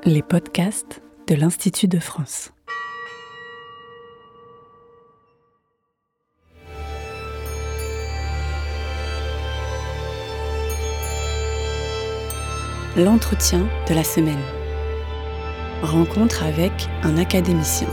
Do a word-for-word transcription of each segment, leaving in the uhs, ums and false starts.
Les podcasts de l'Institut de France. L'entretien de la semaine. Rencontre avec un académicien.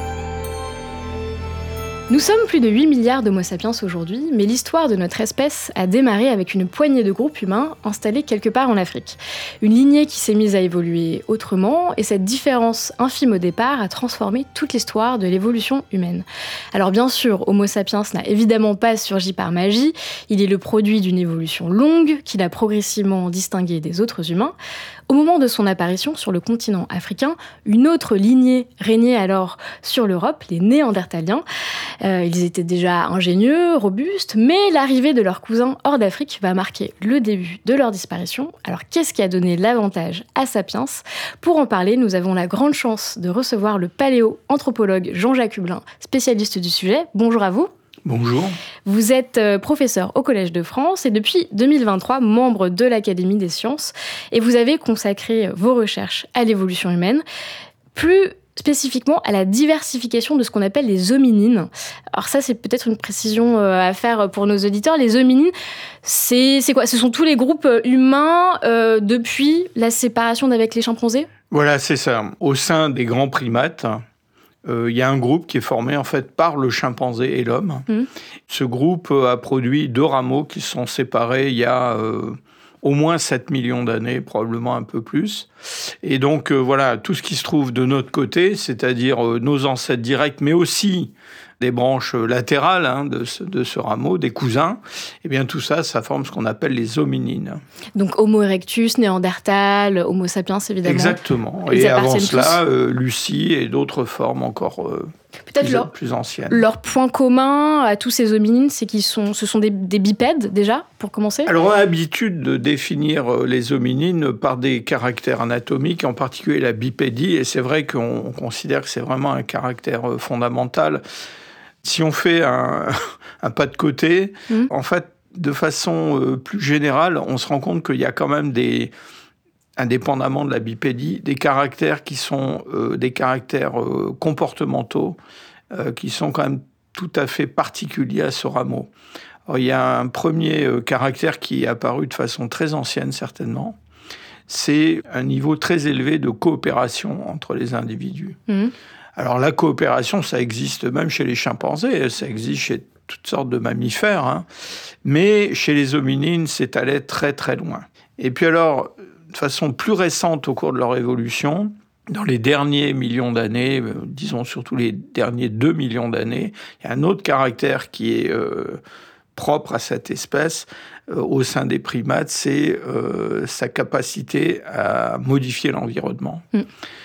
Nous sommes plus de huit milliards d'Homo sapiens aujourd'hui, mais l'histoire de notre espèce a démarré avec une poignée de groupes humains installés quelque part en Afrique. Une lignée qui s'est mise à évoluer autrement, et cette différence infime au départ a transformé toute l'histoire de l'évolution humaine. Alors bien sûr, Homo sapiens n'a évidemment pas surgi par magie, il est le produit d'une évolution longue qui l'a progressivement distingué des autres humains. Au moment de son apparition sur le continent africain, une autre lignée régnait alors sur l'Europe, les Néandertaliens. Euh, ils étaient déjà ingénieux, robustes, mais l'arrivée de leurs cousins hors d'Afrique va marquer le début de leur disparition. Alors qu'est-ce qui a donné l'avantage à Sapiens ? Pour en parler, nous avons la grande chance de recevoir le paléo-anthropologue Jean-Jacques Hublin, spécialiste du sujet. Bonjour à vous. Bonjour. Vous êtes professeur au Collège de France et depuis deux mille vingt-trois, membre de l'Académie des sciences. Et vous avez consacré vos recherches à l'évolution humaine, plus spécifiquement à la diversification de ce qu'on appelle les hominines. Alors ça, c'est peut-être une précision à faire pour nos auditeurs. Les hominines, c'est, c'est quoi ? Ce sont tous les groupes humains euh, depuis la séparation d'avec les chimpanzés ? Voilà, c'est ça. Au sein des grands primates, il euh, y a un groupe qui est formé en fait par le chimpanzé et l'homme. Mmh. Ce groupe a produit deux rameaux qui se sont séparés il y a euh, au moins sept millions d'années, probablement un peu plus. Et donc euh, voilà, tout ce qui se trouve de notre côté, c'est-à-dire euh, nos ancêtres directs, mais aussi des branches latérales hein, de, ce, de ce rameau, des cousins, eh bien tout ça, ça forme ce qu'on appelle les hominines. Donc Homo erectus, Néandertal, Homo sapiens évidemment. Exactement. Ils et avant cela, euh, Lucie et d'autres formes encore euh, Peut-être plus, leur, plus anciennes. Leur point commun à tous ces hominines, c'est qu'ils sont, ce sont des, des bipèdes déjà, pour commencer ? Alors on a l'habitude de définir les hominines par des caractères anatomiques, en particulier la bipédie, et c'est vrai qu'on considère que c'est vraiment un caractère fondamental. Si on fait un, un pas de côté, mmh. en fait, de façon euh, plus générale, on se rend compte qu'il y a quand même des, indépendamment de la bipédie, des caractères qui sont euh, des caractères euh, comportementaux, euh, qui sont quand même tout à fait particuliers à ce rameau. Alors, il y a un premier euh, caractère qui est apparu de façon très ancienne, certainement. C'est un niveau très élevé de coopération entre les individus. Mmh. Alors la coopération, ça existe même chez les chimpanzés, ça existe chez toutes sortes de mammifères, hein. Mais chez les hominines, c'est allé très très loin. Et puis alors, de façon plus récente au cours de leur évolution, dans les derniers millions d'années, euh, disons surtout les derniers deux millions d'années, il y a un autre caractère qui est euh, propre à cette espèce euh, au sein des primates, c'est euh, sa capacité à modifier l'environnement. Mmh.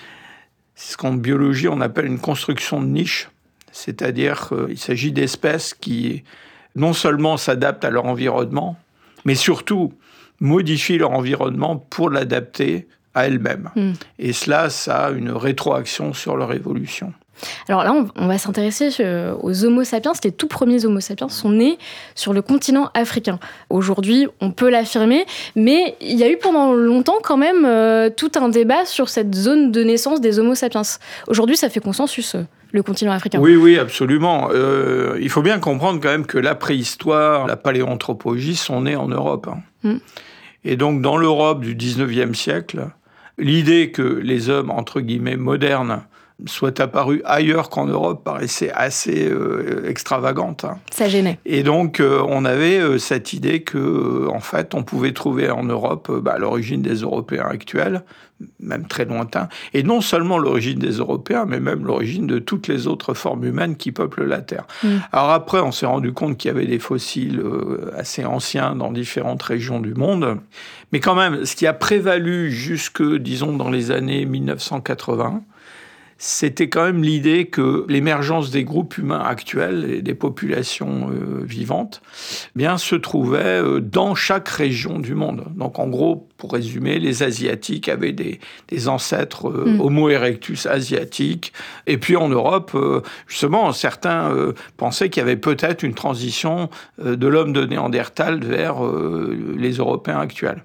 C'est ce qu'en biologie, on appelle une construction de niche, c'est-à-dire qu'il s'agit d'espèces qui non seulement s'adaptent à leur environnement, mais surtout modifient leur environnement pour l'adapter à elles-mêmes. Mmh. Et cela, ça a une rétroaction sur leur évolution. Alors là, on va s'intéresser aux Homo sapiens. Les tout premiers Homo sapiens sont nés sur le continent africain. Aujourd'hui, on peut l'affirmer, mais il y a eu pendant longtemps quand même euh, tout un débat sur cette zone de naissance des Homo sapiens. Aujourd'hui, ça fait consensus, le continent africain. Oui, oui, absolument. Euh, il faut bien comprendre quand même que la préhistoire, la paléoanthropologie sont nées en Europe. Hein. Mmh. Et donc, dans l'Europe du dix-neuvième siècle, l'idée que les hommes, entre guillemets, modernes, soit apparue ailleurs qu'en Europe paraissait assez euh, extravagante. Hein. Ça gênait. Et donc, euh, on avait euh, cette idée que, euh, en fait, on pouvait trouver en Europe euh, bah, l'origine des Européens actuels, même très lointain, et non seulement l'origine des Européens, mais même l'origine de toutes les autres formes humaines qui peuplent la Terre. Mmh. Alors après, on s'est rendu compte qu'il y avait des fossiles euh, assez anciens dans différentes régions du monde, mais quand même, ce qui a prévalu jusque, disons, dans les années mille neuf cent quatre-vingts, c'était quand même l'idée que l'émergence des groupes humains actuels et des populations euh, vivantes eh bien, se trouvait euh, dans chaque région du monde. Donc en gros, pour résumer, les Asiatiques avaient des, des ancêtres euh, mmh. Homo erectus asiatiques. Et puis en Europe, euh, justement, certains euh, pensaient qu'il y avait peut-être une transition euh, de l'homme de Néandertal vers euh, les Européens actuels.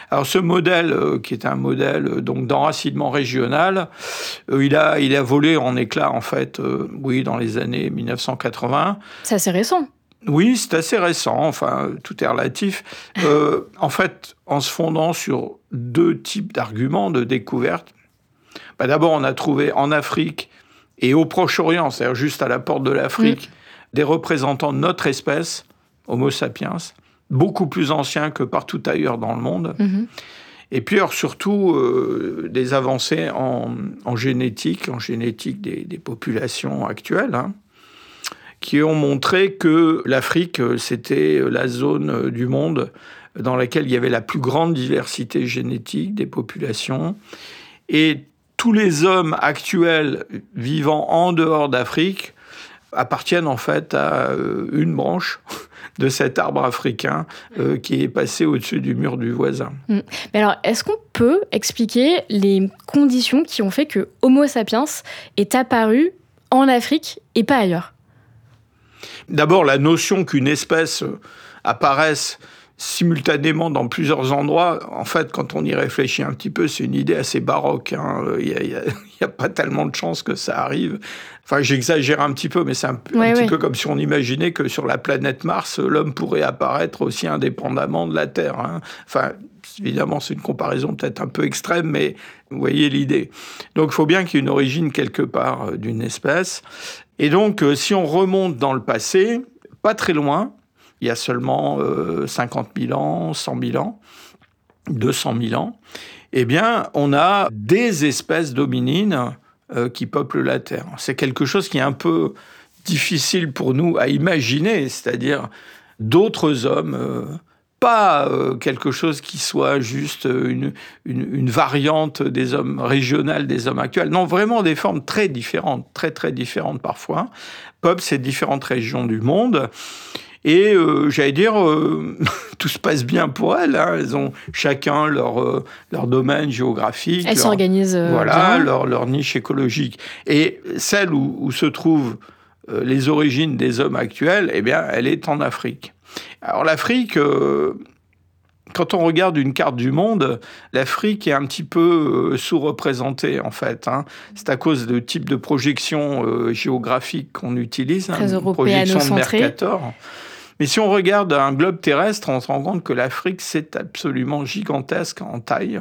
Alors ce modèle, euh, qui est un modèle euh, donc d'enracinement régional, euh, il a il a volé en éclats en fait, euh, oui, dans les années mille neuf cent quatre-vingts. C'est assez récent. Oui, c'est assez récent. Enfin, tout est relatif. Euh, en fait, en se fondant sur deux types d'arguments de découverte. Bah, d'abord, on a trouvé en Afrique et au Proche-Orient, c'est-à-dire juste à la porte de l'Afrique, mmh. des représentants de notre espèce, Homo sapiens, beaucoup plus anciens que partout ailleurs dans le monde. Mmh. Et puis, alors, surtout, euh, des avancées en, en génétique, en génétique des, des populations actuelles, hein, qui ont montré que l'Afrique, c'était la zone du monde dans laquelle il y avait la plus grande diversité génétique des populations. Et tous les hommes actuels vivant en dehors d'Afrique appartiennent en fait à une branche de cet arbre africain euh, qui est passé au-dessus du mur du voisin. Mmh. Mais alors, est-ce qu'on peut expliquer les conditions qui ont fait que Homo sapiens est apparu en Afrique et pas ailleurs ? D'abord, la notion qu'une espèce apparaisse simultanément dans plusieurs endroits, en fait, quand on y réfléchit un petit peu, c'est une idée assez baroque. Hein. Il n'y a, a, a pas tellement de chances que ça arrive. Enfin, j'exagère un petit peu, mais c'est un, ouais, un petit ouais. peu comme si on imaginait que sur la planète Mars, l'homme pourrait apparaître aussi indépendamment de la Terre. Hein. Enfin, évidemment, c'est une comparaison peut-être un peu extrême, mais vous voyez l'idée. Donc, il faut bien qu'il y ait une origine quelque part d'une espèce. Et donc, si on remonte dans le passé, pas très loin, il y a seulement euh, cinquante mille ans, cent mille ans, deux cent mille ans, eh bien, on a des espèces d'hominines euh, qui peuplent la Terre. C'est quelque chose qui est un peu difficile pour nous à imaginer, c'est-à-dire d'autres hommes, euh, pas euh, quelque chose qui soit juste une, une, une variante des hommes régionales, des hommes actuels. Non, vraiment des formes très différentes, très très différentes parfois, peuplent ces différentes régions du monde. Et euh, j'allais dire, euh, tout se passe bien pour elles. Hein. Elles ont chacun leur, euh, leur domaine géographique. Elles leur, s'organisent euh, voilà, bien. Leur, leur niche écologique. Et celle où, où se trouvent euh, les origines des hommes actuels, eh bien, elle est en Afrique. Alors l'Afrique, euh, quand on regarde une carte du monde, l'Afrique est un petit peu euh, sous-représentée, en fait. Hein. C'est à cause du type de projection euh, géographique qu'on utilise, très hein, une projection de Mercator. Mais si on regarde un globe terrestre, on se rend compte que l'Afrique, c'est absolument gigantesque en taille.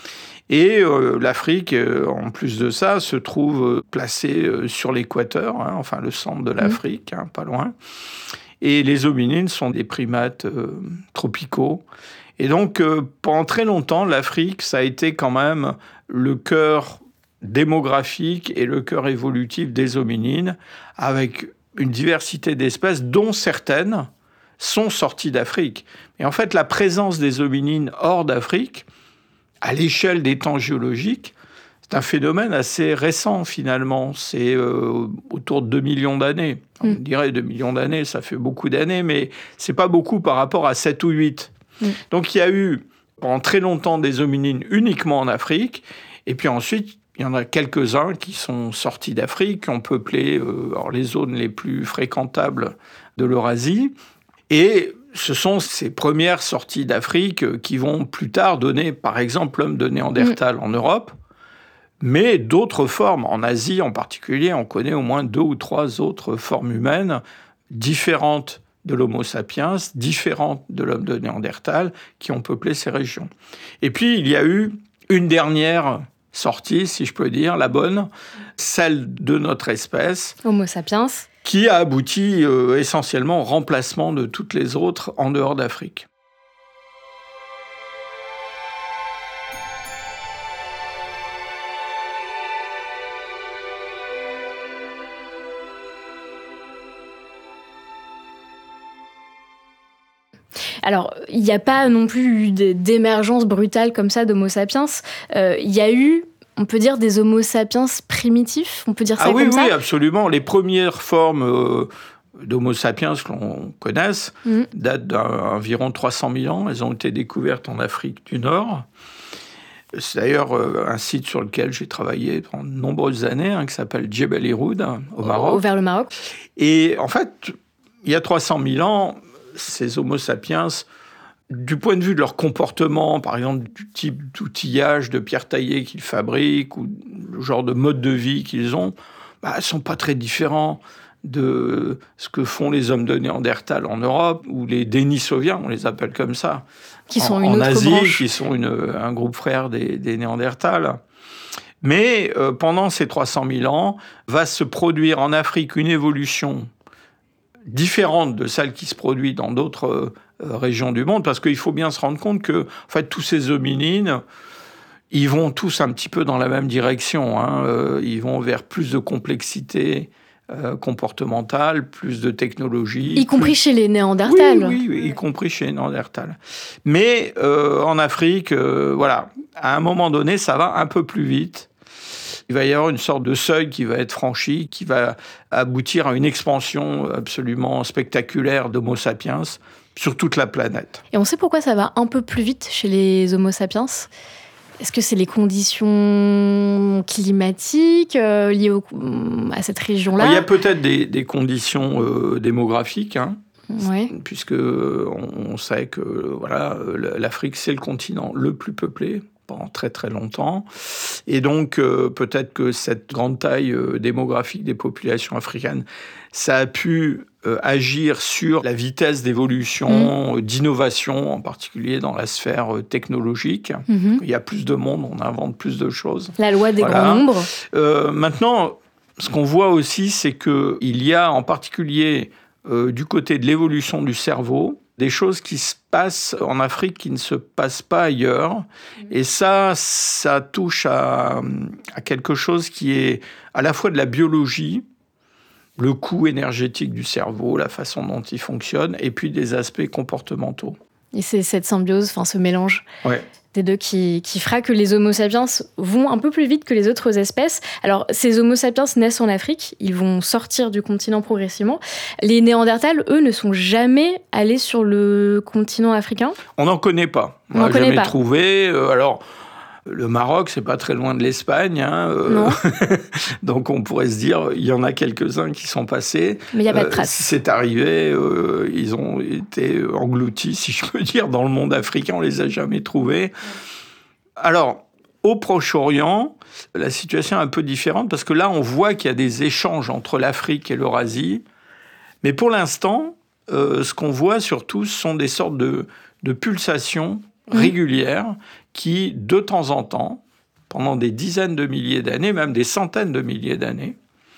Et euh, l'Afrique, euh, en plus de ça, se trouve euh, placée euh, sur l'équateur, hein, enfin le centre de l'Afrique, mmh. hein, pas loin. Et les hominines sont des primates euh, tropicaux. Et donc, euh, pendant très longtemps, l'Afrique, ça a été quand même le cœur démographique et le cœur évolutif des hominines, avec une diversité d'espèces, dont certaines sont sorties d'Afrique. Et en fait, la présence des hominines hors d'Afrique, à l'échelle des temps géologiques, c'est un phénomène assez récent, finalement. C'est euh, autour de deux millions d'années. Mm. On dirait deux millions d'années, ça fait beaucoup d'années, mais c'est pas beaucoup par rapport à sept ou huit. Mm. Donc, il y a eu, pendant très longtemps, des hominines uniquement en Afrique, et puis ensuite, il y en a quelques-uns qui sont sortis d'Afrique, qui ont peuplé euh, alors les zones les plus fréquentables de l'Eurasie. Et ce sont ces premières sorties d'Afrique qui vont plus tard donner, par exemple, l'homme de Néandertal mmh. en Europe, mais d'autres formes. En Asie en particulier, on connaît au moins deux ou trois autres formes humaines différentes de l'Homo sapiens, différentes de l'homme de Néandertal, qui ont peuplé ces régions. Et puis, il y a eu une dernière sortie, si je peux dire, la bonne, celle de notre espèce. Homo sapiens. Qui a abouti euh, essentiellement au remplacement de toutes les autres en dehors d'Afrique. Alors, il n'y a pas non plus eu d'émergence brutale comme ça d'Homo sapiens. Euh, il y a eu, on peut dire, des Homo sapiens primitifs, on peut dire ça ah comme oui, ça. Ah oui, absolument. Les premières formes euh, d'Homo sapiens que l'on connaisse mmh. datent d'environ trois cent mille ans. Elles ont été découvertes en Afrique du Nord. C'est d'ailleurs euh, un site sur lequel j'ai travaillé pendant de nombreuses années, hein, qui s'appelle Djebel Irhoud, au Maroc. Au, vers le Maroc. Et en fait, il y a trois cent mille ans, ces Homo sapiens du point de vue de leur comportement, par exemple du type d'outillage, de pierre taillée qu'ils fabriquent, ou le genre de mode de vie qu'ils ont, bah, ils ne sont pas très différents de ce que font les hommes de Néandertal en Europe, ou les Denisoviens, on les appelle comme ça, qui sont en, une en autre Asie, branche. qui sont une, un groupe frère des, des Néandertals. Mais euh, pendant ces trois cent mille ans, va se produire en Afrique une évolution différente de celle qui se produit dans d'autres euh, régions du monde, parce qu'il faut bien se rendre compte que, en fait, tous ces hominines, ils vont tous un petit peu dans la même direction. Hein. Euh, ils vont vers plus de complexité euh, comportementale, plus de technologie. Y compris plus... chez les Néandertals. Oui, oui, oui, y compris chez les Néandertals. Mais euh, en Afrique, euh, voilà, à un moment donné, ça va un peu plus vite. Il va y avoir une sorte de seuil qui va être franchi, qui va aboutir à une expansion absolument spectaculaire d'Homo sapiens sur toute la planète. Et on sait pourquoi ça va un peu plus vite chez les Homo sapiens ? Est-ce que c'est les conditions climatiques euh, liées au, à cette région-là ? Il y a peut-être des, des conditions euh, démographiques, hein, ouais. puisque on, on sait que voilà, l'Afrique, c'est le continent le plus peuplé pendant très très longtemps. Et donc, euh, peut-être que cette grande taille euh, démographique des populations africaines, ça a pu euh, agir sur la vitesse d'évolution, mmh. euh, d'innovation, en particulier dans la sphère euh, technologique. Mmh. Il y a plus de monde, on invente plus de choses. La loi des voilà. grands nombres. Euh, maintenant, ce qu'on voit aussi, c'est qu'il y a en particulier, euh, du côté de l'évolution du cerveau, des choses qui se passent en Afrique qui ne se passent pas ailleurs. Et ça, ça touche à, à quelque chose qui est à la fois de la biologie, le coût énergétique du cerveau, la façon dont il fonctionne, et puis des aspects comportementaux. Et c'est cette symbiose, enfin ce mélange ouais. des deux qui, qui fera que les Homo sapiens vont un peu plus vite que les autres espèces. Alors, ces Homo sapiens naissent en Afrique, ils vont sortir du continent progressivement. Les Néandertals, eux, ne sont jamais allés sur le continent africain. On n'en connaît pas. On n'a jamais pas. trouvé. Euh, alors, le Maroc, c'est pas très loin de l'Espagne. Hein, euh, non. Donc, on pourrait se dire, il y en a quelques-uns qui sont passés. Mais il n'y a pas de traces. Euh, c'est arrivé, euh, ils ont été engloutis, si je peux dire, dans le monde africain. On les a jamais trouvés. Alors, au Proche-Orient, la situation est un peu différente parce que là, on voit qu'il y a des échanges entre l'Afrique et l'Eurasie. Mais pour l'instant, euh, ce qu'on voit surtout, ce sont des sortes de, de pulsations régulières qui, de temps en temps, pendant des dizaines de milliers d'années, même des centaines de milliers d'années,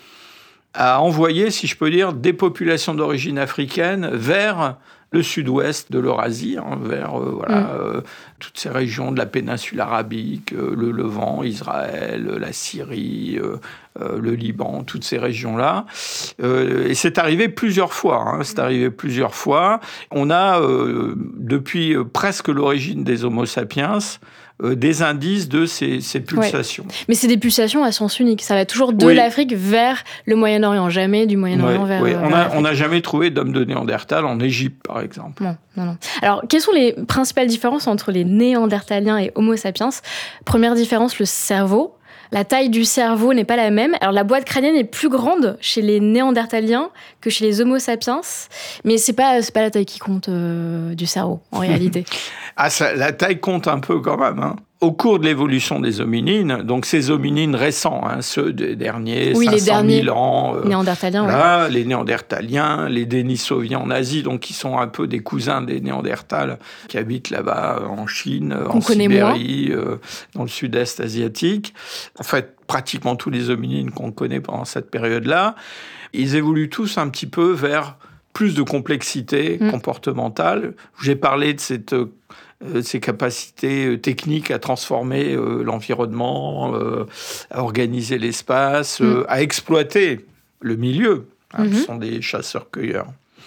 a envoyé, si je peux dire, des populations d'origine africaine vers le sud-ouest de l'Eurasie, hein, vers euh, voilà, mmh. euh, toutes ces régions de la péninsule arabique, euh, le Levant, Israël, la Syrie, euh, euh, le Liban, toutes ces régions-là. Euh, et c'est arrivé plusieurs fois. Hein, c'est arrivé plusieurs fois. On a, euh, depuis euh, presque l'origine des Homo sapiens, Euh, des indices de ces, ces pulsations. Ouais. Mais c'est des pulsations à sens unique. Ça va toujours de oui. l'Afrique vers le Moyen-Orient, jamais du Moyen-Orient ouais, vers, ouais. vers on l'Afrique. On n'a jamais trouvé d'hommes de Néandertal en Égypte, par exemple. Non, non, non. Alors, quelles sont les principales différences entre les Néandertaliens et Homo sapiens ? Première différence, le cerveau. La taille du cerveau n'est pas la même. Alors, la boîte crânienne est plus grande chez les Néandertaliens que chez les Homo sapiens. Mais c'est pas, c'est pas la taille qui compte euh, du cerveau, en réalité. Ah, ça, la taille compte un peu quand même. Hein. Au cours de l'évolution des hominines, donc ces hominines récents, hein, ceux des derniers oui, cinq cent mille ans, euh, Néandertaliens, là, ouais. les Néandertaliens, les Denisoviens en Asie, donc qui sont un peu des cousins des Néandertals qui habitent là-bas en Chine, Qu'on en Sibérie, moins. Euh, dans le sud-est asiatique. En fait, pratiquement tous les hominines qu'on connaît pendant cette période-là, ils évoluent tous un petit peu vers plus de complexité mmh. comportementale. J'ai parlé de cette euh, ses capacités techniques à transformer euh, l'environnement, euh, à organiser l'espace, mmh. euh, à exploiter le milieu. Hein, mmh. Ce sont des chasseurs-cueilleurs.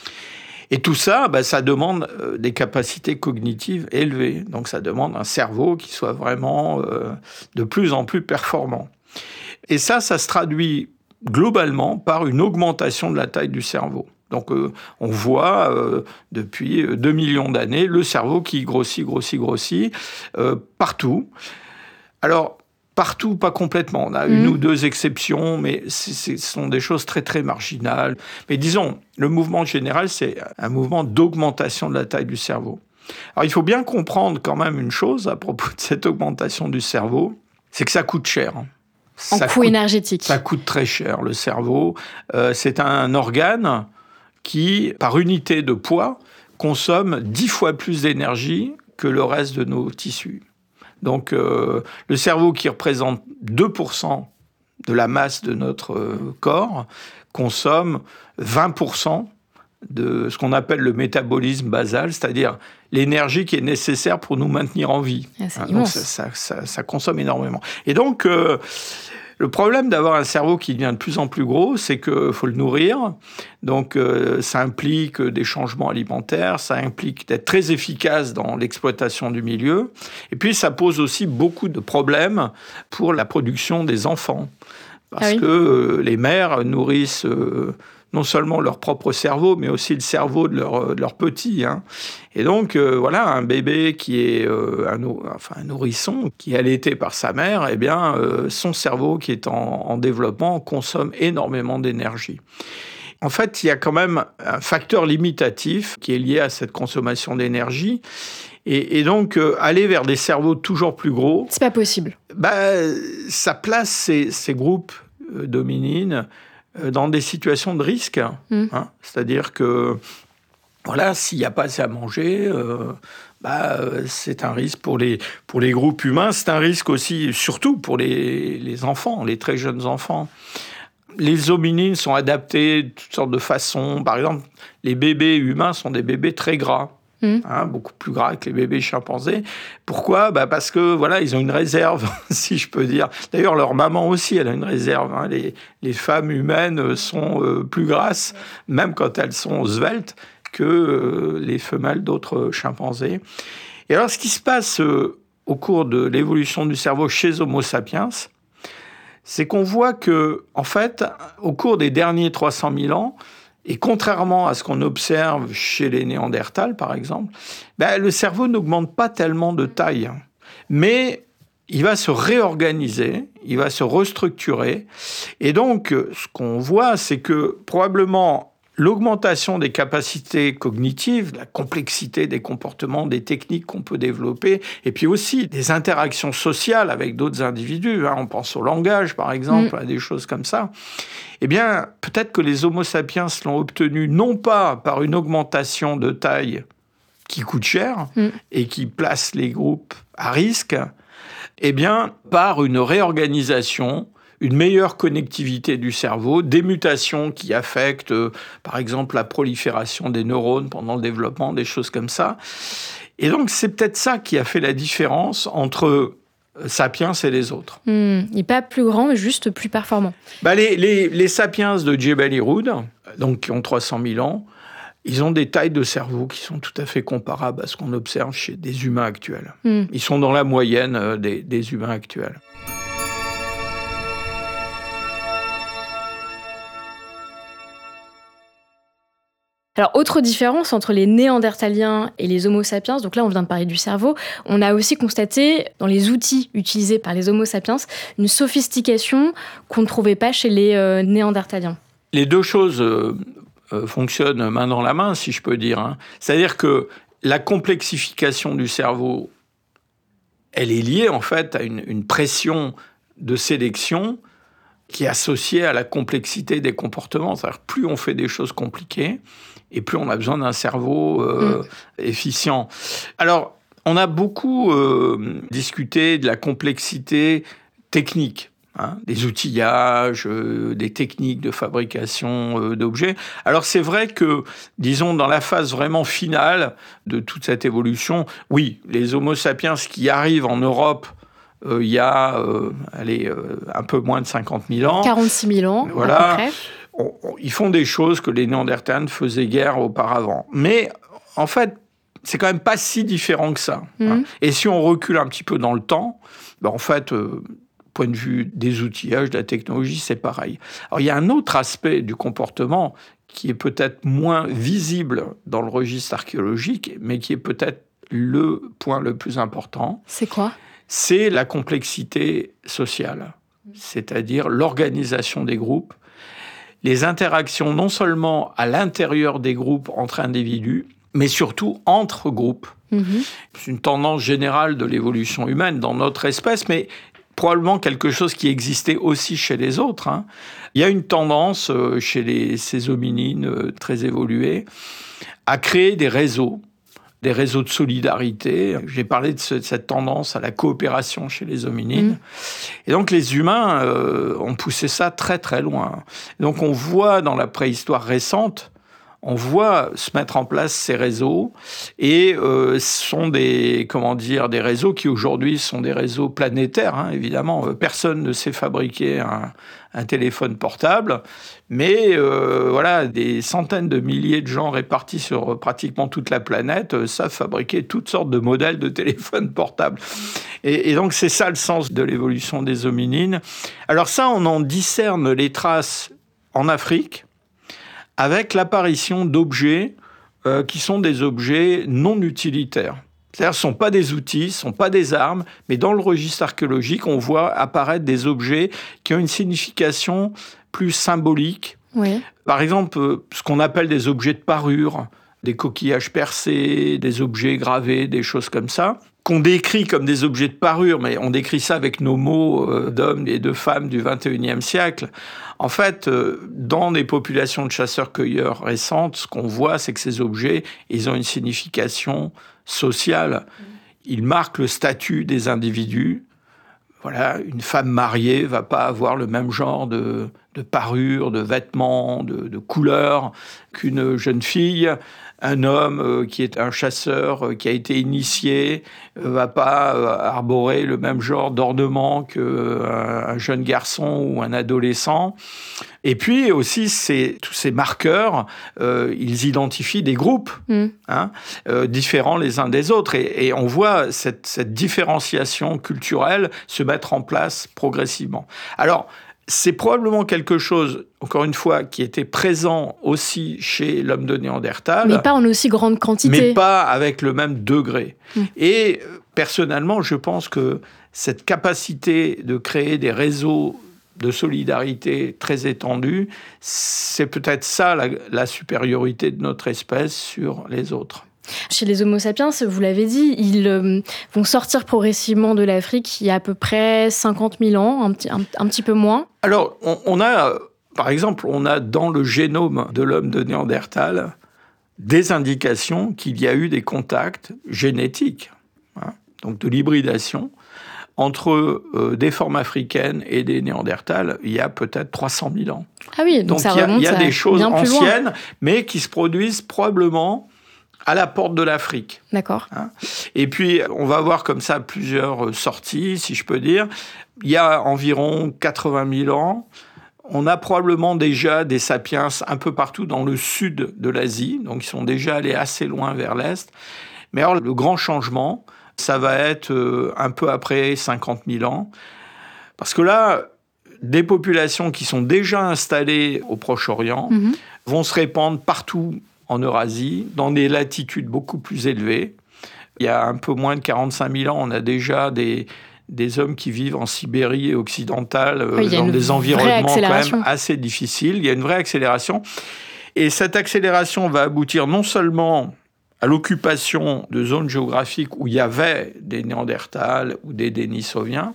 Et tout ça, bah, ça demande euh, des capacités cognitives élevées. Donc ça demande un cerveau qui soit vraiment euh, de plus en plus performant. Et ça, ça se traduit globalement par une augmentation de la taille du cerveau. Donc, euh, on voit euh, depuis deux millions d'années le cerveau qui grossit, grossit, grossit euh, partout. Alors, partout, pas complètement. On a mmh. une ou deux exceptions, mais c'est, c'est, ce sont des choses très, très marginales. Mais disons, le mouvement général, c'est un mouvement d'augmentation de la taille du cerveau. Alors, il faut bien comprendre quand même une chose à propos de cette augmentation du cerveau, c'est que ça coûte cher. En ça coût coûte, énergétique. Ça coûte très cher, le cerveau. Euh, c'est un organe qui, par unité de poids, consomme dix fois plus d'énergie que le reste de nos tissus. Donc, euh, le cerveau qui représente deux pour cent de la masse de notre euh, corps consomme vingt pour cent de ce qu'on appelle le métabolisme basal, c'est-à-dire l'énergie qui est nécessaire pour nous maintenir en vie. Ah, c'est hein, immense. donc ça, ça, ça, ça consomme énormément. Et donc, euh, le problème d'avoir un cerveau qui devient de plus en plus gros, c'est qu'il faut le nourrir. Donc, euh, ça implique des changements alimentaires, ça implique d'être très efficace dans l'exploitation du milieu. Et puis, ça pose aussi beaucoup de problèmes pour la production des enfants. Parce ah oui. que euh, les mères nourrissent... Euh, non seulement leur propre cerveau, mais aussi le cerveau de leurs de leur petits. Hein. Et donc, euh, voilà, un bébé qui est euh, un, enfin, un nourrisson, qui est allaité par sa mère, eh bien, euh, son cerveau qui est en, en développement consomme énormément d'énergie. En fait, il y a quand même un facteur limitatif qui est lié à cette consommation d'énergie. Et, et donc, euh, aller vers des cerveaux toujours plus gros... C'est pas possible. Bah, ça place ces, ces groupes euh, d'hominines dans des situations de risque. Mmh. Hein. C'est-à-dire que, voilà, s'il n'y a pas assez à manger, euh, bah, c'est un risque pour les, pour les groupes humains. C'est un risque aussi, surtout pour les, les enfants, les très jeunes enfants. Les hominines sont adaptés de toutes sortes de façons. Par exemple, les bébés humains sont des bébés très gras. Mmh. Hein, beaucoup plus gras que les bébés chimpanzés. Pourquoi ? Bah parce que voilà, ils ont une réserve, si je peux dire. D'ailleurs, leur maman aussi, elle a une réserve. Hein. Les, les femmes humaines sont euh, plus grasses, même quand elles sont sveltes, que euh, les femelles d'autres chimpanzés. Et alors, ce qui se passe euh, au cours de l'évolution du cerveau chez Homo sapiens, c'est qu'on voit que, en fait, au cours des derniers trois cent mille ans, et contrairement à ce qu'on observe chez les Néandertals, par exemple, ben, le cerveau n'augmente pas tellement de taille. Mais il va se réorganiser, il va se restructurer. Et donc, ce qu'on voit, c'est que probablement l'augmentation des capacités cognitives, la complexité des comportements, des techniques qu'on peut développer, et puis aussi des interactions sociales avec d'autres individus, hein, on pense au langage par exemple, mmh. à des choses comme ça, eh bien peut-être que les Homo sapiens l'ont obtenu non pas par une augmentation de taille qui coûte cher mmh. et qui place les groupes à risque, eh bien par une réorganisation, une meilleure connectivité du cerveau, des mutations qui affectent, euh, par exemple, la prolifération des neurones pendant le développement, des choses comme ça. Et donc, c'est peut-être ça qui a fait la différence entre euh, Sapiens et les autres. Mmh, il n'est pas plus grand, mais juste plus performant. Bah, les, les, les Sapiens de Jebel Irhoud, donc qui ont trois cent mille ans, ils ont des tailles de cerveau qui sont tout à fait comparables à ce qu'on observe chez des humains actuels. Mmh. Ils sont dans la moyenne des, des humains actuels. Alors, autre différence entre les Néandertaliens et les Homo sapiens, donc là on vient de parler du cerveau, on a aussi constaté dans les outils utilisés par les Homo sapiens une sophistication qu'on ne trouvait pas chez les euh, Néandertaliens. Les deux choses euh, euh, fonctionnent main dans la main, si je peux dire. Hein. C'est-à-dire que la complexification du cerveau, elle est liée en fait à une, une pression de sélection qui est associée à la complexité des comportements. C'est-à-dire plus on fait des choses compliquées, et plus on a besoin d'un cerveau euh, mmh. efficient. Alors, on a beaucoup euh, discuté de la complexité technique, hein, des outillages, euh, des techniques de fabrication euh, d'objets. Alors, c'est vrai que, disons, dans la phase vraiment finale de toute cette évolution, oui, les Homo sapiens qui arrivent en Europe euh, il y a euh, allez, euh, un peu moins de cinquante mille ans. quarante-six mille ans, voilà. à peu près. On, on, ils font des choses que les Néandertaliens ne faisaient guère auparavant. Mais en fait, c'est quand même pas si différent que ça. Mmh. Hein. Et si on recule un petit peu dans le temps, ben en fait, euh, point de vue des outillages, de la technologie, c'est pareil. Alors, il y a un autre aspect du comportement qui est peut-être moins visible dans le registre archéologique, mais qui est peut-être le point le plus important. C'est quoi ? C'est la complexité sociale, c'est-à-dire l'organisation des groupes, les interactions non seulement à l'intérieur des groupes entre individus, mais surtout entre groupes. Mmh. C'est une tendance générale de l'évolution humaine dans notre espèce, mais probablement quelque chose qui existait aussi chez les autres. Hein. Il y a une tendance chez les, ces hominines très évolués à créer des réseaux, des réseaux de solidarité. J'ai parlé de, ce, de cette tendance à la coopération chez les hominines. Mmh. Et donc les humains euh, ont poussé ça très très loin. Donc on voit dans la préhistoire récente, on voit se mettre en place ces réseaux et euh, ce sont des, comment dire, des réseaux qui aujourd'hui sont des réseaux planétaires. Hein, évidemment, personne ne sait fabriquer un, un téléphone portable, mais euh, voilà, des centaines de milliers de gens répartis sur pratiquement toute la planète euh, savent fabriquer toutes sortes de modèles de téléphones portables. Et, et donc c'est ça le sens de l'évolution des hominines. Alors ça, on en discerne les traces en Afrique, avec l'apparition d'objets euh, qui sont des objets non utilitaires. C'est-à-dire ce ne sont pas des outils, ce ne sont pas des armes, mais dans le registre archéologique, on voit apparaître des objets qui ont une signification plus symbolique. Oui. Par exemple, ce qu'on appelle des objets de parure, des coquillages percés, des objets gravés, des choses comme ça, qu'on décrit comme des objets de parure, mais on décrit ça avec nos mots euh, d'hommes et de femmes du vingt et unième siècle. En fait, euh, dans des populations de chasseurs-cueilleurs récentes, ce qu'on voit, c'est que ces objets, ils ont une signification sociale. Ils marquent le statut des individus. Voilà, une femme mariée ne va pas avoir le même genre de, de parure, de vêtements, de, de couleurs qu'une jeune fille. Un homme euh, qui est un chasseur, euh, qui a été initié, ne euh, va pas euh, arborer le même genre d'ornement qu'un euh, jeune garçon ou un adolescent. Et puis aussi, ces, tous ces marqueurs, euh, ils identifient des groupes mmh. hein, euh, différents les uns des autres. Et, et on voit cette, cette différenciation culturelle se mettre en place progressivement. Alors, c'est probablement quelque chose, encore une fois, qui était présent aussi chez l'homme de Néandertal. Mais pas en aussi grande quantité. Mais pas avec le même degré. Mmh. Et personnellement, je pense que cette capacité de créer des réseaux de solidarité très étendus, c'est peut-être ça la, la supériorité de notre espèce sur les autres. Chez les Homo sapiens, vous l'avez dit, ils euh, vont sortir progressivement de l'Afrique il y a à peu près cinquante mille ans, un petit, un, un petit peu moins. Alors, on, on a, par exemple, on a dans le génome de l'homme de Néandertal des indications qu'il y a eu des contacts génétiques, hein, donc de l'hybridation, entre euh, des formes africaines et des Néandertals, il y a peut-être trois cent mille ans. Ah oui, donc, donc ça remonte. Il y a, il y a des choses anciennes, loin. mais qui se produisent probablement à la porte de l'Afrique. D'accord. Hein. Et puis, on va voir comme ça plusieurs sorties, si je peux dire. Il y a environ quatre-vingt mille ans, on a probablement déjà des sapiens un peu partout dans le sud de l'Asie, donc ils sont déjà allés assez loin vers l'Est. Mais alors, le grand changement, ça va être un peu après cinquante mille ans, parce que là, des populations qui sont déjà installées au Proche-Orient mmh. vont se répandre partout en Eurasie, dans des latitudes beaucoup plus élevées. Il y a un peu moins de quarante-cinq mille ans, on a déjà des, des hommes qui vivent en Sibérie occidentale, oui, dans des environnements quand même assez difficiles. Il y a une vraie accélération. Et cette accélération va aboutir non seulement à l'occupation de zones géographiques où il y avait des Néandertals ou des Denisoviens,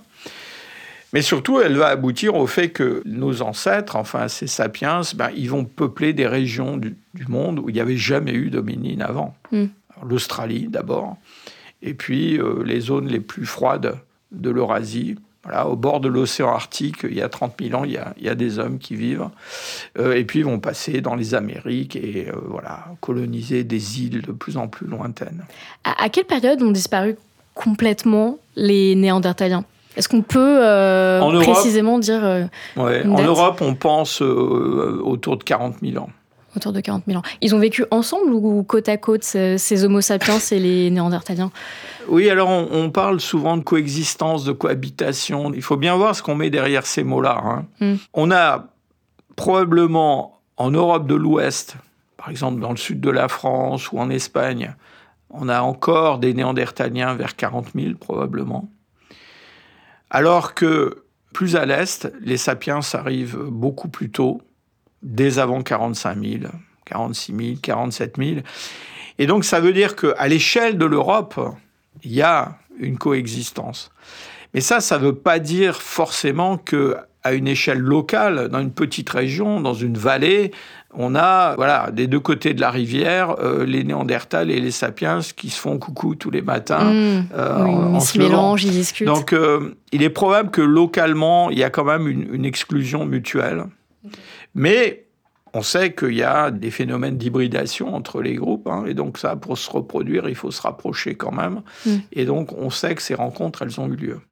mais surtout, elle va aboutir au fait que nos ancêtres, enfin ces sapiens, ben, ils vont peupler des régions du, du monde où il n'y avait jamais eu d'hominines avant. Mm. Alors, l'Australie d'abord, et puis euh, les zones les plus froides de l'Eurasie. Voilà, au bord de l'océan Arctique, il y a trente mille ans, il y a, il y a des hommes qui vivent. Euh, et puis ils vont passer dans les Amériques et euh, voilà, coloniser des îles de plus en plus lointaines. À, à quelle période ont disparu complètement les Néandertaliens ? Est-ce qu'on peut euh, Europe, précisément dire euh, ouais, en Europe, on pense euh, autour de quarante mille ans. Autour de quarante mille ans. Ils ont vécu ensemble ou côte à côte, ces Homo sapiens et les Néandertaliens ? Oui, alors on, on parle souvent de coexistence, de cohabitation. Il faut bien voir ce qu'on met derrière ces mots-là. Hein. Mm. On a probablement en Europe de l'Ouest, par exemple dans le sud de la France ou en Espagne, on a encore des Néandertaliens vers quarante mille probablement. Alors que plus à l'est, les sapiens arrivent beaucoup plus tôt, dès avant quarante-cinq mille, quarante-six mille, quarante-sept mille. Et donc, ça veut dire qu'à l'échelle de l'Europe, il y a une coexistence. Mais ça, ça ne veut pas dire forcément qu'à une échelle locale, dans une petite région, dans une vallée, on a, voilà, des deux côtés de la rivière, euh, les Néandertals et les Sapiens qui se font coucou tous les matins. Mmh, euh, oui, en, ils en se se levant. mélangent, ils discutent. Donc, euh, il est probable que localement, il y a quand même une, une exclusion mutuelle. Okay. Mais on sait qu'il y a des phénomènes d'hybridation entre les groupes. Hein, et donc, ça, pour se reproduire, il faut se rapprocher quand même. Mmh. Et donc, on sait que ces rencontres, elles ont eu lieu.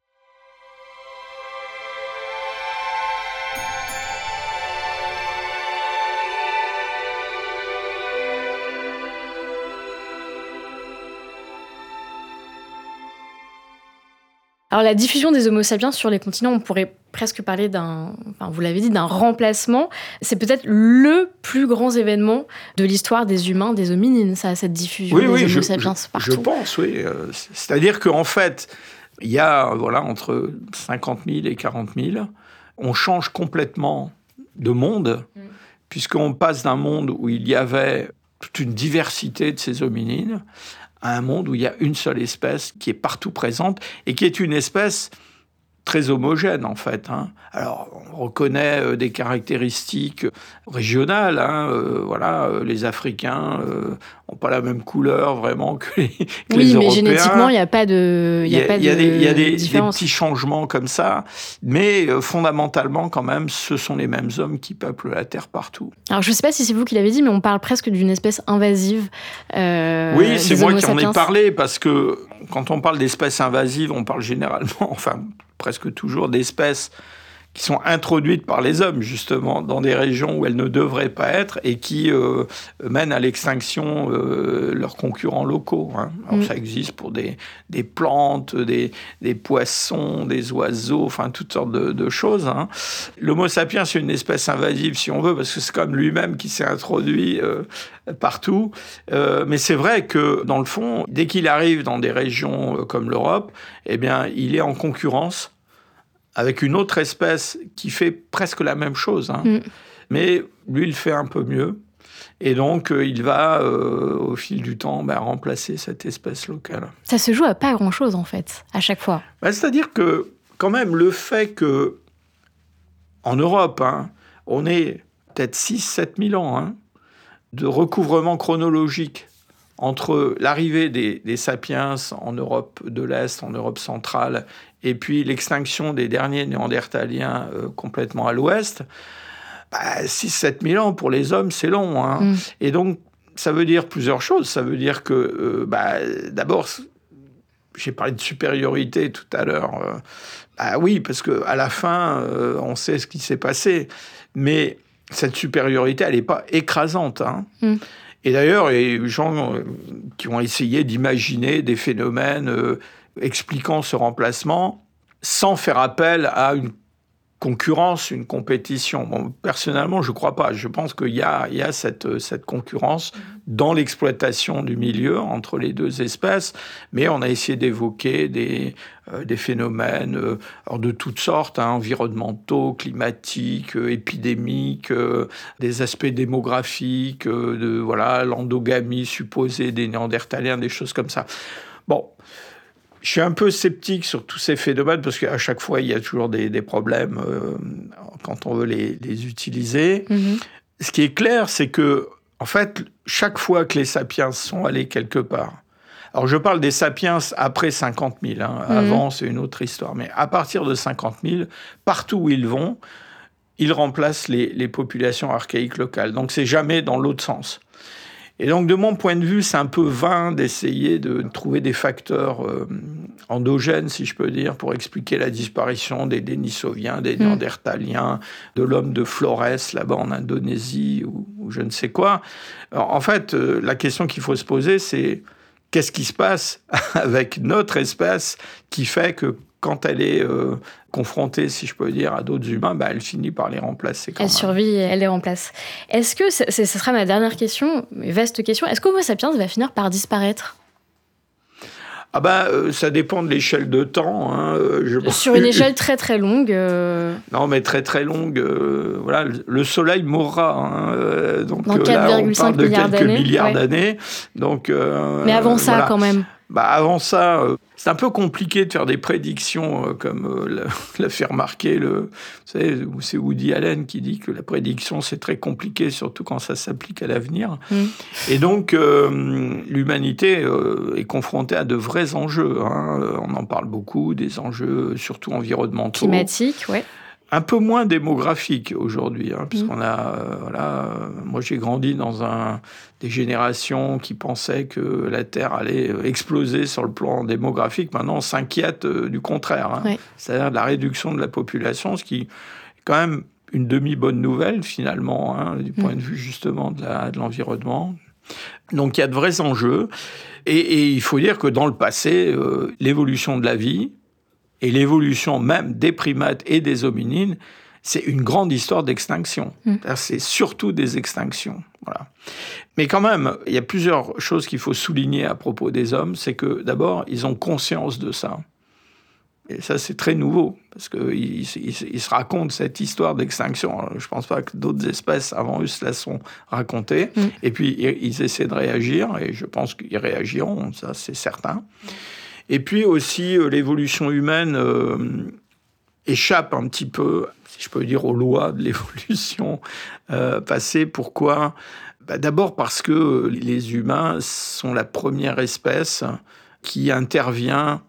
Alors la diffusion des Homo sapiens sur les continents, on pourrait presque parler d'un, enfin vous l'avez dit, d'un remplacement. C'est peut-être le plus grand événement de l'histoire des humains, des hominines, ça, cette diffusion oui, des oui, Homo je, sapiens je, partout. Je pense, oui. C'est-à-dire qu'en fait, il y a voilà, entre cinquante mille et quarante mille. On change complètement de monde, mm. puisqu'on passe d'un monde où il y avait toute une diversité de ces hominines à un monde où il y a une seule espèce qui est partout présente et qui est une espèce très homogène, en fait. Hein. Alors, on reconnaît euh, des caractéristiques régionales. Hein, euh, voilà, euh, les Africains euh, n'ont pas la même couleur, vraiment, que les, que oui, les Européens. Oui, mais génétiquement, il n'y a pas de Il y a, pas y a, de des, y a des, des petits changements comme ça, mais euh, fondamentalement, quand même, ce sont les mêmes hommes qui peuplent la Terre partout. Alors, je ne sais pas si c'est vous qui l'avez dit, mais on parle presque d'une espèce invasive. Euh, oui, c'est moi qui en sapiens. ai parlé, parce que quand on parle d'espèces invasives, on parle généralement, enfin, presque toujours d'espèces qui sont introduites par les hommes, justement, dans des régions où elles ne devraient pas être et qui euh, mènent à l'extinction euh, leurs concurrents locaux. Hein. Alors, mmh. ça existe pour des, des plantes, des, des poissons, des oiseaux, enfin, toutes sortes de, de choses. Hein. L'Homo sapiens, c'est une espèce invasive, si on veut, parce que c'est comme lui-même qui s'est introduit euh, partout. Euh, mais c'est vrai que, dans le fond, dès qu'il arrive dans des régions comme l'Europe, eh bien, il est en concurrence avec une autre espèce qui fait presque la même chose. Hein. Mm. Mais lui, il fait un peu mieux. Et donc, euh, il va, euh, au fil du temps, bah, remplacer cette espèce locale. Ça se joue à pas grand-chose, en fait, à chaque fois. Bah, c'est-à-dire que, quand même, le fait que, en Europe, hein, on ait peut-être six à sept mille ans hein, de recouvrement chronologique entre l'arrivée des, des sapiens en Europe de l'Est, en Europe centrale, et puis l'extinction des derniers néandertaliens euh, complètement à l'Ouest, bah, six à sept mille ans pour les hommes, c'est long. Hein. Mm. Et donc, ça veut dire plusieurs choses. Ça veut dire que, euh, bah, d'abord, j'ai parlé de supériorité tout à l'heure. Euh, bah oui, parce qu'à la fin, euh, on sait ce qui s'est passé. Mais cette supériorité, elle n'est pas écrasante. Hein. Mm. Et d'ailleurs, il y a des gens qui ont essayé d'imaginer des phénomènes euh, expliquant ce remplacement sans faire appel à une concurrence, une compétition. Bon, personnellement, je ne crois pas. Je pense qu'il y a, il y a cette, cette concurrence dans l'exploitation du milieu entre les deux espèces, mais on a essayé d'évoquer des, euh, des phénomènes euh, alors de toutes sortes, hein, environnementaux, climatiques, euh, épidémiques, euh, des aspects démographiques, euh, de voilà, l'endogamie supposée des Néandertaliens, des choses comme ça. Bon. Je suis un peu sceptique sur tous ces phénomènes parce qu'à chaque fois, il y a toujours des, des problèmes euh, quand on veut les, les utiliser. Mm-hmm. Ce qui est clair, c'est que, en fait, chaque fois que les sapiens sont allés quelque part, alors je parle des sapiens après cinquante mille, hein, mm-hmm. avant c'est une autre histoire, mais à partir de cinquante mille, partout où ils vont, ils remplacent les, les populations archaïques locales. Donc c'est jamais dans l'autre sens. Et donc, de mon point de vue, c'est un peu vain d'essayer de trouver des facteurs euh, endogènes, si je peux dire, pour expliquer la disparition des Denisoviens, des mmh. Néandertaliens, de l'homme de Flores, là-bas en Indonésie, ou, ou je ne sais quoi. Alors, en fait, euh, la question qu'il faut se poser, c'est qu'est-ce qui se passe avec notre espèce qui fait que quand elle est euh, confrontée, si je peux dire, à d'autres humains, bah, elle finit par les remplacer quand elle même. survit et elle les remplace. Est-ce que, ce sera ma dernière question, vaste question, est-ce qu'Homo sapiens va finir par disparaître ? Ah bah, euh, ça dépend de l'échelle de temps. Hein, je... Sur une échelle très très longue. Euh... Non, mais très très longue. Euh, voilà, le Soleil mourra. Hein, euh, donc dans euh, quatre virgule cinq milliards de quelques d'années. milliards Ouais. d'années. Donc, euh, mais avant ça, voilà. quand même. Bah avant ça, euh, c'est un peu compliqué de faire des prédictions, euh, comme euh, l'a fait remarquer le, vous savez, c'est Woody Allen qui dit que la prédiction c'est très compliqué, surtout quand ça s'applique à l'avenir. Mm. Et donc euh, l'humanité euh, est confrontée à de vrais enjeux. Hein. On en parle beaucoup, des enjeux surtout environnementaux, climatiques, ouais. Un peu moins démographique aujourd'hui, hein, puisqu'on mmh. a, euh, voilà, euh, moi j'ai grandi dans un, des générations qui pensaient que la Terre allait exploser sur le plan démographique. Maintenant, on s'inquiète euh, du contraire, hein, ouais. c'est-à-dire de la réduction de la population, ce qui est quand même une demi-bonne nouvelle finalement, hein, du point mmh. de vue justement de, la, de l'environnement. Donc il y a de vrais enjeux, et, et il faut dire que dans le passé, euh, l'évolution de la vie, et l'évolution même des primates et des hominines, c'est une grande histoire d'extinction. Mmh. C'est surtout des extinctions. Voilà. Mais quand même, il y a plusieurs choses qu'il faut souligner à propos des hommes. C'est que d'abord, ils ont conscience de ça. Et ça, c'est très nouveau, parce qu'ils ils, ils se racontent cette histoire d'extinction. Alors, je ne pense pas que d'autres espèces avant eux se la sont racontées. Mmh. Et puis, ils essaient de réagir, et je pense qu'ils réagiront, ça c'est certain. Et puis aussi, euh, l'évolution humaine euh, échappe un petit peu, si je peux dire, aux lois de l'évolution euh, passée. Pourquoi ? Bah, d'abord parce que les humains sont la première espèce qui intervient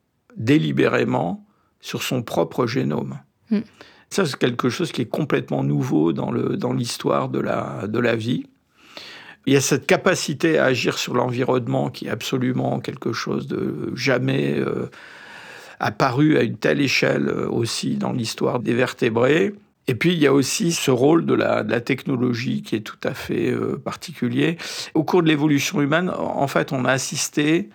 délibérément sur son propre génome. Mmh. Ça, c'est quelque chose qui est complètement nouveau dans, le, dans l'histoire de la, de la vie. Il y a cette capacité à agir sur l'environnement qui est absolument quelque chose de jamais euh, apparu à une telle échelle euh, aussi dans l'histoire des vertébrés. Et puis, il y a aussi ce rôle de la, de la technologie qui est tout à fait euh, particulier. Au cours de l'évolution humaine, en fait, on a assisté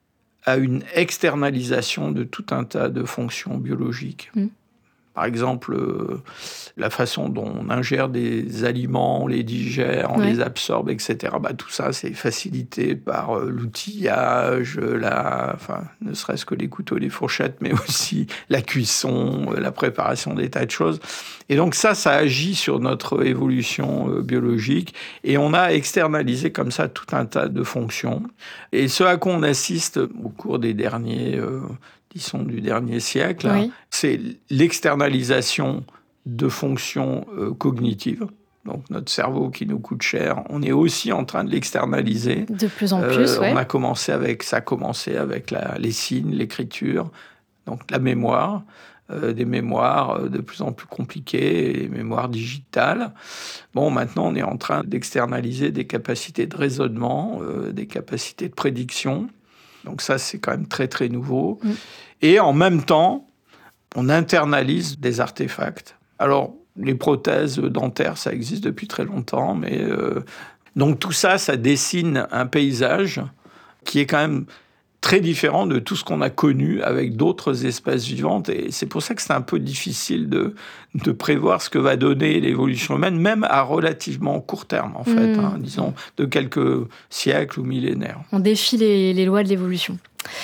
à une externalisation de tout un tas de fonctions biologiques. Mmh. Par exemple, euh, la façon dont on ingère des aliments, on les digère, on ouais. les absorbe, et cetera. Bah, tout ça, c'est facilité par euh, l'outillage, la, enfin, ne serait-ce que les couteaux, les fourchettes, mais aussi la cuisson, euh, la préparation des tas de choses. Et donc ça, ça agit sur notre évolution euh, biologique. Et on a externalisé comme ça tout un tas de fonctions. Et ce à quoi on assiste au cours des derniers... Euh, disons du dernier siècle, oui. c'est l'externalisation de fonctions euh, cognitives. Donc notre cerveau qui nous coûte cher, on est aussi en train de l'externaliser. De plus en plus, euh, ouais. On a commencé avec, ça a commencé avec la, les signes, l'écriture, donc la mémoire, euh, des mémoires de plus en plus compliquées, les mémoires digitales. Bon, maintenant, on est en train d'externaliser des capacités de raisonnement, euh, des capacités de prédiction. Donc ça, c'est quand même très, très nouveau. Mmh. Et en même temps, on internalise des artefacts. Alors, les prothèses dentaires, ça existe depuis très longtemps, mais... Euh... Donc tout ça, ça dessine un paysage qui est quand même très différent de tout ce qu'on a connu avec d'autres espèces vivantes. Et c'est pour ça que c'est un peu difficile de, de prévoir ce que va donner l'évolution humaine, même à relativement court terme, en fait, mmh. hein, disons, de quelques siècles ou millénaires. On défie les, les lois de l'évolution.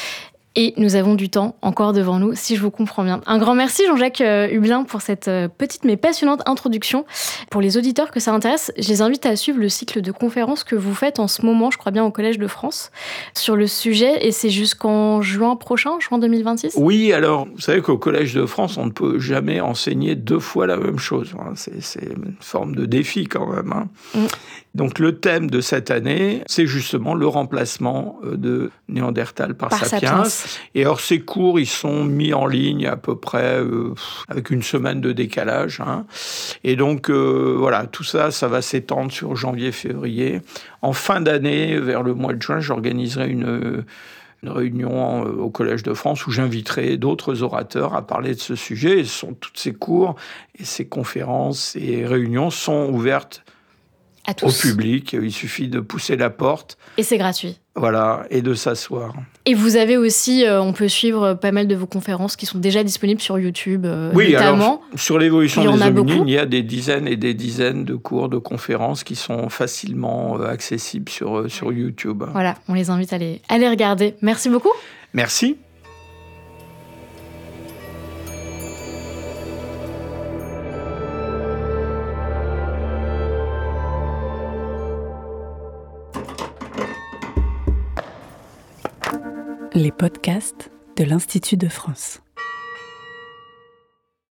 Et nous avons du temps encore devant nous, si je vous comprends bien. Un grand merci Jean-Jacques Hublin pour cette petite mais passionnante introduction. Pour les auditeurs que ça intéresse, je les invite à suivre le cycle de conférences que vous faites en ce moment, je crois bien au Collège de France, sur le sujet. Et c'est jusqu'en juin prochain, juin deux mille vingt-six ? Oui, alors, vous savez qu'au Collège de France, on ne peut jamais enseigner deux fois la même chose. C'est, c'est une forme de défi quand même. Hein. Mm. Donc le thème de cette année, c'est justement le remplacement de Néandertal par, par Sapiens. Sapiens. Et alors ces cours, ils sont mis en ligne à peu près euh, avec une semaine de décalage. Hein. Et donc euh, voilà, tout ça, ça va s'étendre sur janvier-février. En fin d'année, vers le mois de juin, j'organiserai une... une réunion au Collège de France où j'inviterai d'autres orateurs à parler de ce sujet. Et sont, toutes ces cours et ces conférences et réunions sont ouvertes à tous. Au public. Il suffit de pousser la porte. Et c'est gratuit. Voilà, et de s'asseoir. Et vous avez aussi, euh, on peut suivre pas mal de vos conférences qui sont déjà disponibles sur YouTube, euh, oui, notamment. Alors, sur l'évolution il y des hominines, beaucoup. il y a des dizaines et des dizaines de cours, de conférences qui sont facilement euh, accessibles sur, euh, sur YouTube. Voilà, on les invite à les, à les regarder. Merci beaucoup. Merci. Les podcasts de l'Institut de France.